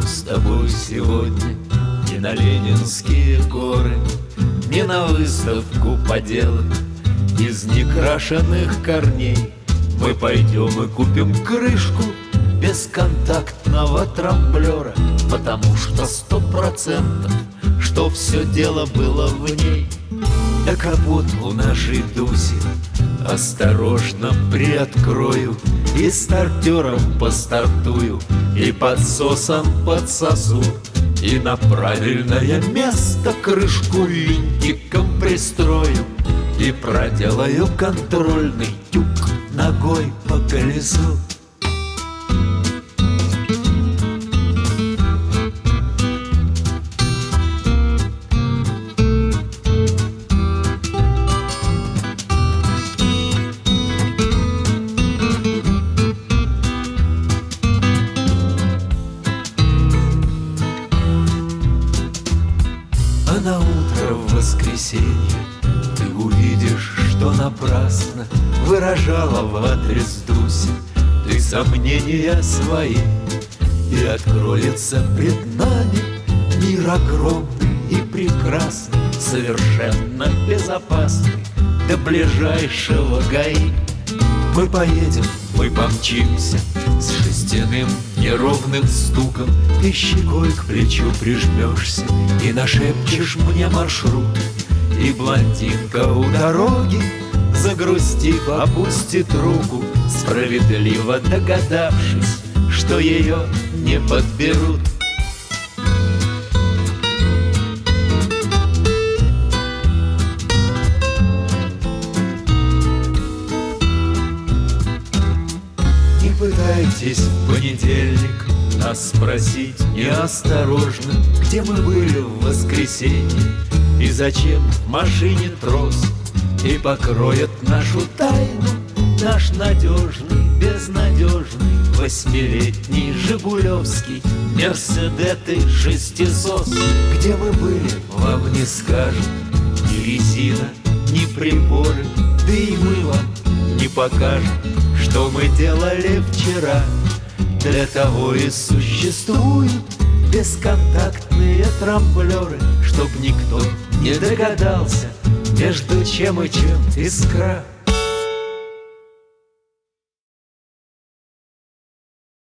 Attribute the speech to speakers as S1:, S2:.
S1: с тобой сегодня не на Ленинские горы, не на выставку поделок из некрашенных корней. Мы пойдем и купим крышку бесконтактного трамблера, потому что 100%, что все дело было в ней. Да капоту нашей Дуси осторожно приоткрою, и стартером постартую, и подсосом подсосу, и на правильное место крышку винтиком пристрою, и проделаю контрольный тюк ногой по колесу. А на утро в воскресенье ты увидишь, что напрасно выражала в адрес Дуси ты сомнения свои, и откроется пред нами мир огромный и прекрасный, совершенно безопасный до ближайшего ГАИ. Мы поедем, мы помчимся с шестяным неровным стуком, и щекой к плечу прижмешься и нашепчешь мне маршрут. И блондинка у дороги, загрустив, опустит руку, справедливо догадавшись, что ее не подберут. Не пытайтесь в понедельник нас спросить неосторожно, где мы были в воскресенье и зачем в машине трос, и покроет нашу тайну наш надежный, безнадежный 8-летний жигулевский мерседетый шестисос. Где мы были, вам не скажут ни резина, ни приборы, да и мы вам не покажем, что мы делали вчера. Для того и существуют бесконтактные трамблеры, чтоб никто не догадался, между чем и чем искра.